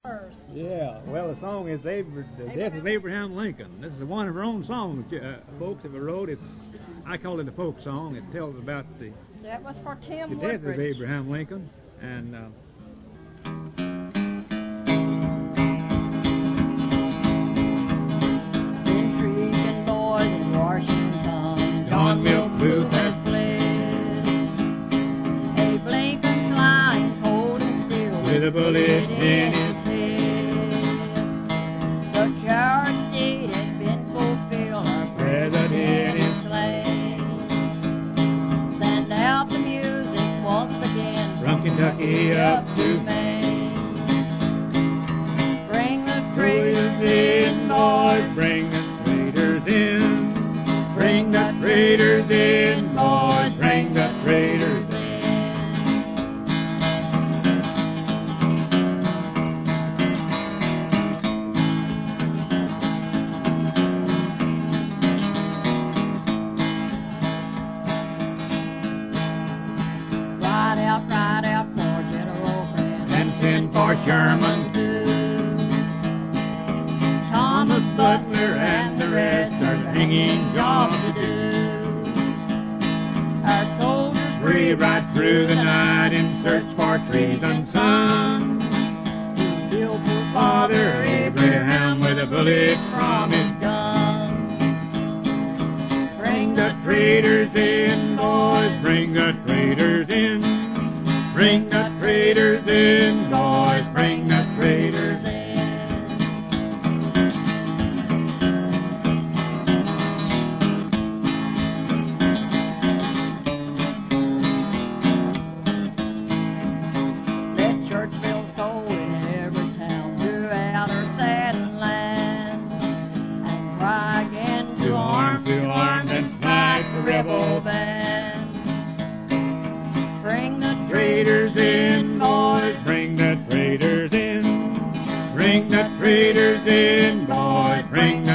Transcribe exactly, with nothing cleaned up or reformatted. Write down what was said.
Yeah, well, the song is Abra- The Death of Abraham Lincoln. This is one of her own songs, uh, folks, that we wrote. It's, I call it a folk song. It tells about the, that was for Tim the death Woodbridge. of Abraham Lincoln. And uh, Intriguing boys in Washington, John Wilkes Booth has fled. Abe Lincoln's lying cold and still with a bullet in his head. The coward state has been fulfilled. Our president is slain. Send out the music once again from Kentucky up to Maine. Bring the traitors in, boys, bring the traitors in. Bring the traitors in, boys, bring the traitors in. Ride out, ride out for General Grant. And send for Sherman. Thomas Butler and the rest are hanging jobs to do. Our soldiers Free right through the night in search for treason, son. killed poor Father Abraham with a bullet from his gun. Bring The traitors in, boys, bring the traitors in. Bring the traitors in, boys, bring the traitors in. Let church bells toll in every town throughout our saddened land, and cry again To arms, to arms, and smite the rebel band. Bring the traitors in, boys, bring the traitors in. Bring the traitors in, boys, bring